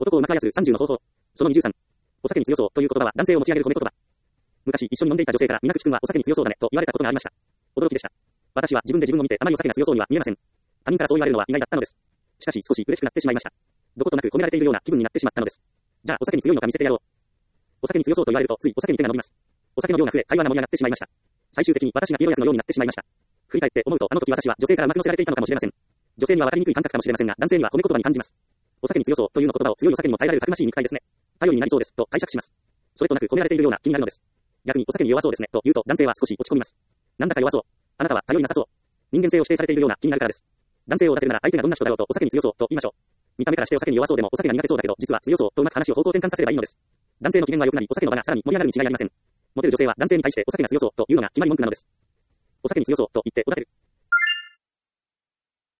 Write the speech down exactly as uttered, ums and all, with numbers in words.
男をうまく操るさんじゅうの方法。そのにじゅうさん。お酒に強そうという言葉は男性を持ち上げる褒め言葉。昔一緒に飲んでいた女性から皆口くんはお酒に強そうだねと言われたことがありました。驚きでした。私は自分で自分を見てあまりお酒が強そうには見えません。他人からそう言われるのは意外だったのです。しかし少し嬉しくなってしまいました。どことなく褒められているような気分になってしまったのです。じゃあお酒に強いのか見せてやろう。お酒に強そうと言われるとついお酒に手が伸びます。お酒の量が増え会話が盛り上がってしまいました。最終的に私がヒーロー役のようになってしまいました。振り返って思うとあの時私は女性から巻き乗せられていたのかもしれません。女性には分かりにくい感覚かもしれませんが男性には褒め言葉に感じます。お酒に強そうというの言葉を強いお酒にも耐えられるたくましい肉体ですね。頼りになりそうですと解釈します。それとなく褒められているような気になるのです。逆にお酒に弱そうですねと言うと男性は少し落ち込みます。なんだか弱そう。あなたは頼りなさそう。人間性を否定されているような気になるからです。男性を立てるなら相手がどんな人だろうとお酒に強そうと言いましょう。見た目からしてお酒に弱そうでもお酒が苦手そうだけど実は強そうとうまく話を方向転換させればいいのです。男性の機嫌は良くなりお酒の場がさらに盛り上がるに違いありません。モテる女性は男性に対してお酒が強そうというのが決まり文句なのです。お酒に強そうと言っておだてる。